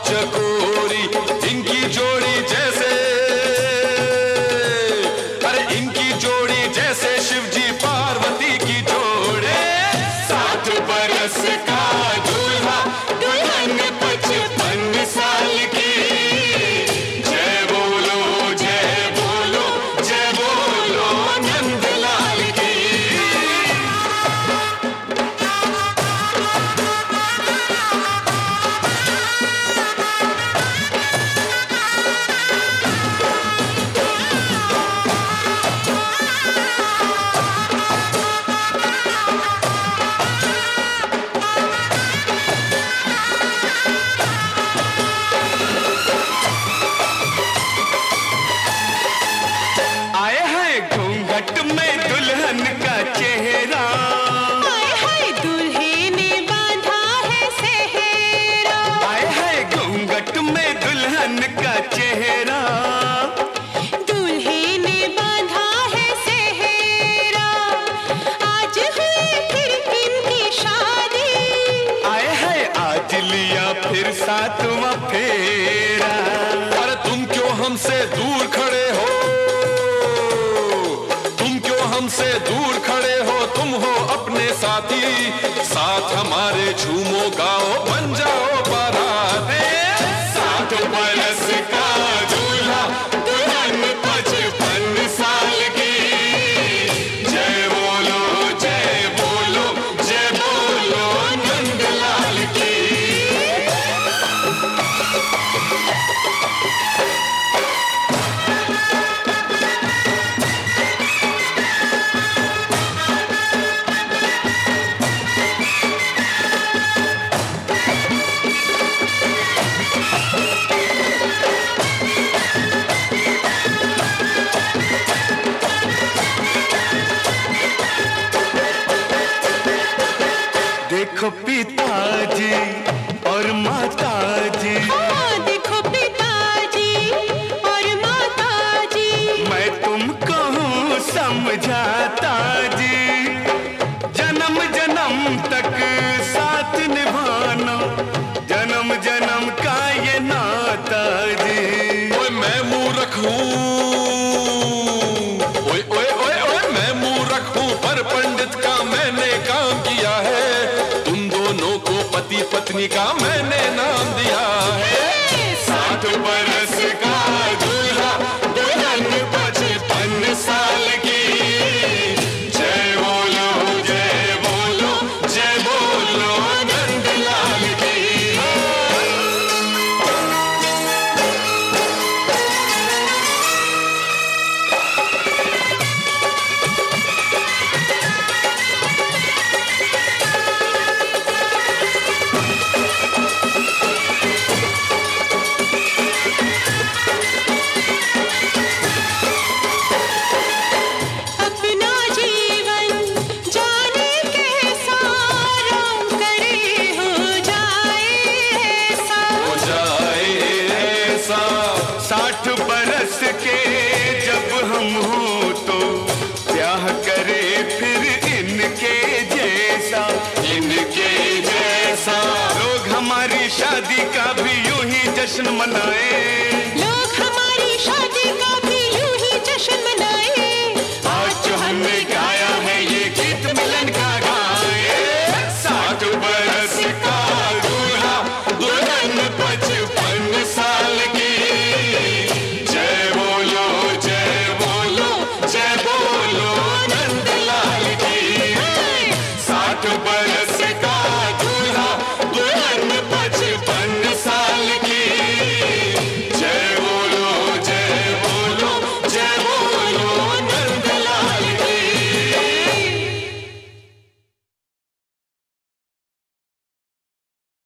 चकोरी, इनकी जोड़ी जैसे, अरे इनकी जोड़ी जैसे शिव जी पार्वती की जोड़े। 60 बरस का दूल्हा दुल्हन 55 साल की। जय बोलो जय बोलो जय बोलो नंदलाल की। आए हैं घूंघट में दुल्हन का चेहरा, हाय हाय दूल्हे ने बांधा है सेहरा। आए हैं घूंघट में दुल्हन का चेहरा, दूल्हे ने बांधा है सेहरा। आज हुई फिर इनकी शादी। आए हैं आज लिया फिर 7वां फेरा। अरे तुम क्यों हमसे दूर खड़े हो, तुम क्यों हमसे दूर खड़े हो, तुम हो अपने साथी, साथ हमारे झूमो गाओ बन जाओ बाराती। 60 बरस का दूल्हा दुल्हन 55 साल की। जय बोलो जय बोलो जय बोलो नंदलाल की। देखो पिताजी और माताजी, हाँ देखो पिताजी और माताजी। मैं तुमको हूँ समझाता जी, जन्म जन्म तक साथ निभाना, जन्म जन्म का ये नाता जी। ओए मैं मूर्ख हूँ, ओए ओए ओए ओए मैं मूर्ख हूँ, पर पंडित का मैंने काम किया है, तुम दोनों को पति पत्नी का मैंने नाम दिया है। 60 बरस का दूल्हा दुल्हन 55 साल की। जय बोलो जय बोलो जय बोलो नंदलाल की। अपना जीवन जाने कैसा, राम करे हो जाए ऐसा। हो जाए ऐसा 60 बरस के जब हम हो तो ब्याह करे फिर इनके जैसा, इनके जैसा लोग हमारी शादी का भी यूं ही जश्न मनाए। लोग हमारी शादी का भी यूं ही जश्न मनाए। आज जो हमने गाया है ये गीत मिलन का गाए। 60 बरस का दूल्हा दुल्हन 55